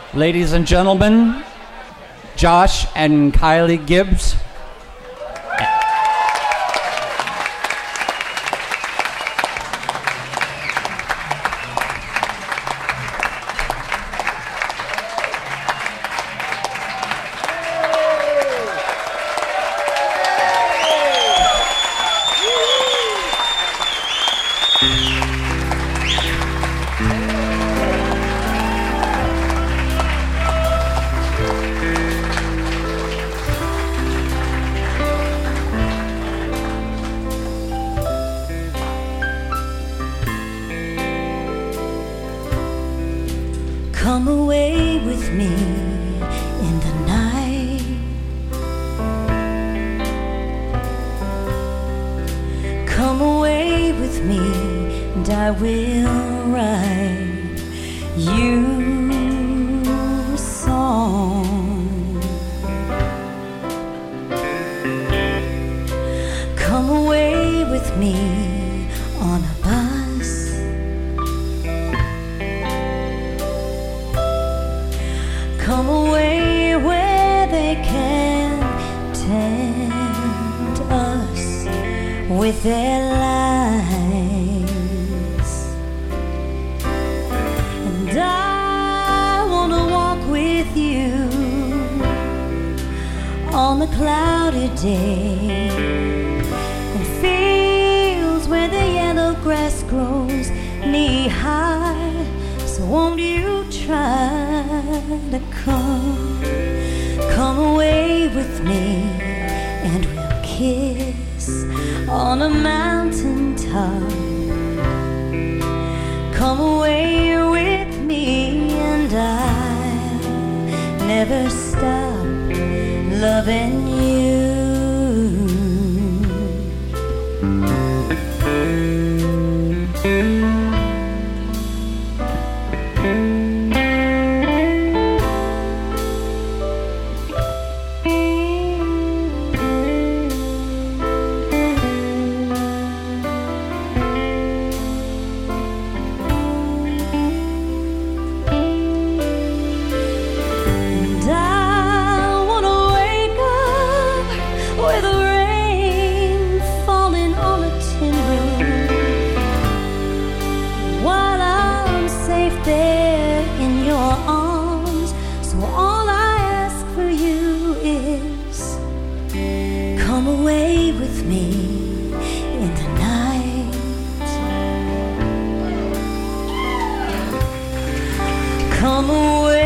Ladies and gentlemen, Josh and Kylie Gibbs. Come away with me in the night. Come away with me and I will write you a song. Come away with me on a bus. Come away where they can tempt us with their lies. And I want to walk with you on the cloudy day, in fields where the yellow grass grows knee high. So won't you try to come away with me, and we'll kiss on a mountain top. Come away with me and I'll never stop loving you. There in your arms, so all I ask for you is come away with me in the night. Come away.